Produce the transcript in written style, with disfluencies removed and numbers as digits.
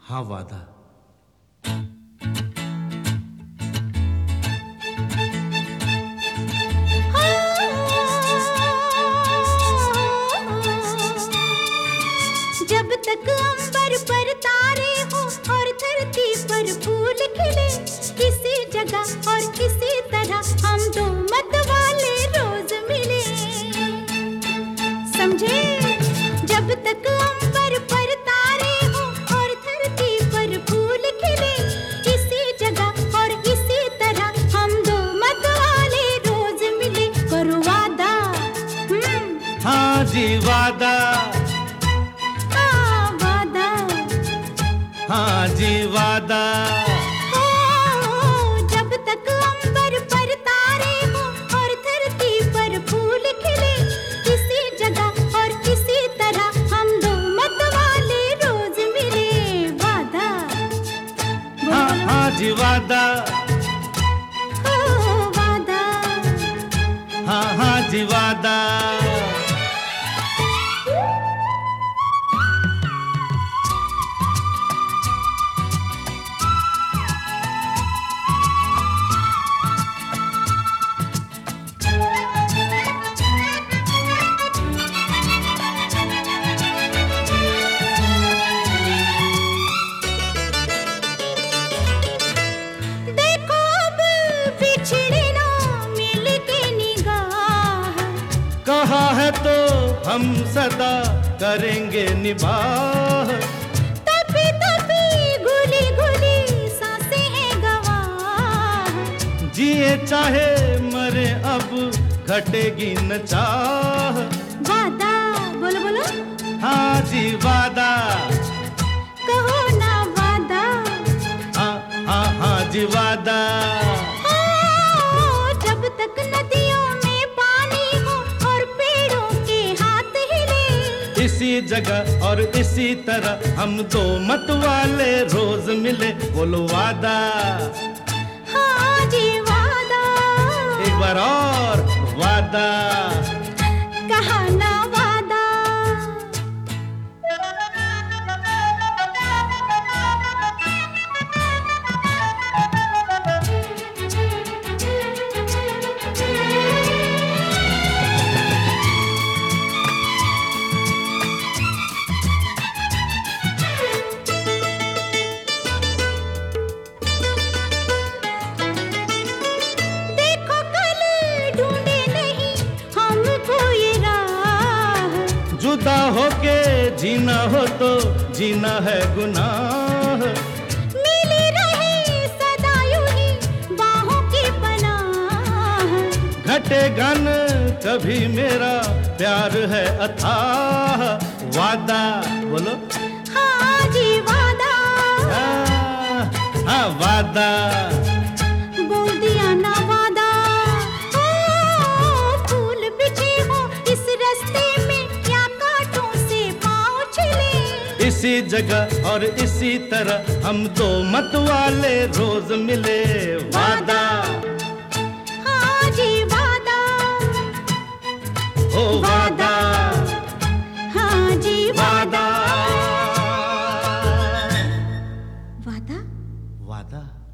हाँ वादा। जब तक अंबर पर तारे हो और धरती पर फूल खिले, इसी जगह और इसी तरह हम दो मत वाले रोज मिले। समझे? जब तक अंबर पर तारे हो और धरती पर फूल खिले, इसी जगह और इसी तरह हम दो मत वाले रोज मिले। करो वादा। हाँ जी वादा। हाँ जी वादा। जब तक अंबर पर तारे हो और धरती पर फूल खिले, इसी जगह और इसी तरह हम दो मत वाले रोज मिले। वादा। हाँ हाँ जी वादा। वादा। हाँ हाँ जी वादा। कहा है तो हम सदा करेंगे निभाह। तपी तपी घुली घुली सांसें हैं गवाह। जिए चाहे मरे अब घटेगी न चाह। वादा। बोलो बोलो। हाँ जी वादा। कहो ना वादा। हाँ हाँ हाँ जी वादा। जब तक नदियों में पानी हो और पेड़ों के हाथ हिले, इसी जगह और इसी तरह हम दो मत वाले रोज मिले। बोलो वादा। हाँ जी वादा। एक बार और वादा। कहा ना वादा। जुदा होके जीना हो तो जीना है गुनाह। मिली रहे सदा यूं ही बाहों की पनाह। घटेगा न कभी मेरा प्यार है अथाह। वादा। बोलो। हाँ जी वादा। हाँ वादा। बोल दिया ना वादा। फूल बिछे हो इस रास्ते में या कांटों से पाँव छिले, इसी जगह और इसी तरह हम दो मत वाले रोज मिले। वादा। हाँ जी वादा। ओ वादा। हाँ जी वादा। वादा। वादा।